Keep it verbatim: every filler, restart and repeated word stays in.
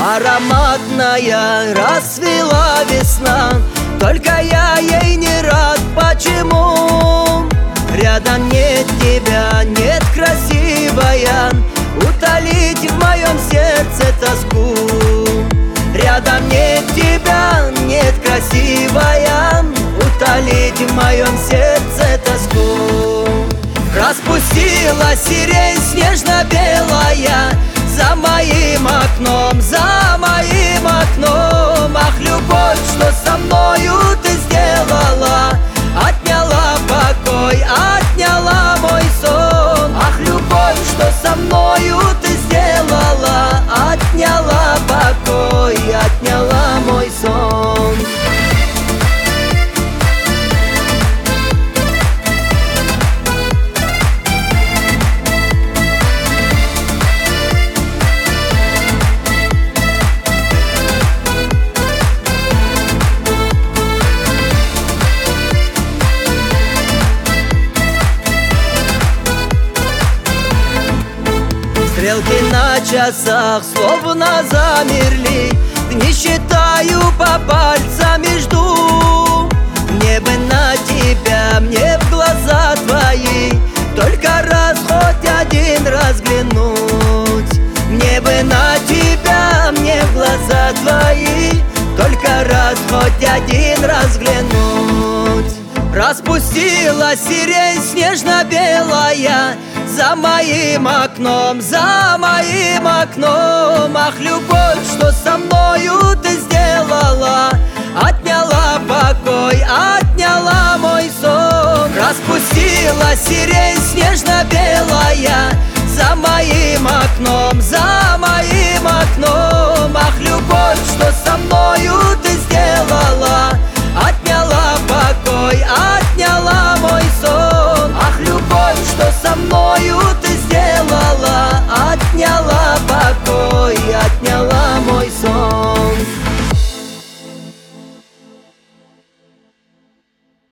Ароматная расцвела весна, только я ей не рад. Почему? Рядом нет тебя, нет красивая, утолить в моем сердце тоску. Рядом нет тебя, нет красивая, утолить в моем сердце тоску. Распустила сирень снежно-белая за моим окном, за моим окном. Ах, любовь, что со мною ты сделала, отняла покой, отняла мой сон. Ах, любовь, что со мною ты сделала, отняла покой, отняла мой сон. Стрелки на часах словно замерли, дни считаю по пальцам и жду. Мне бы на тебя, мне в глаза твои, только раз, хоть один раз взглянуть. Мне бы на тебя, мне в глаза твои, только раз, хоть один раз взглянуть. Распустила сирень снежно-белая за моим окном, за моим окном. Ах, любовь, что со мною ты сделала, отняла покой, отняла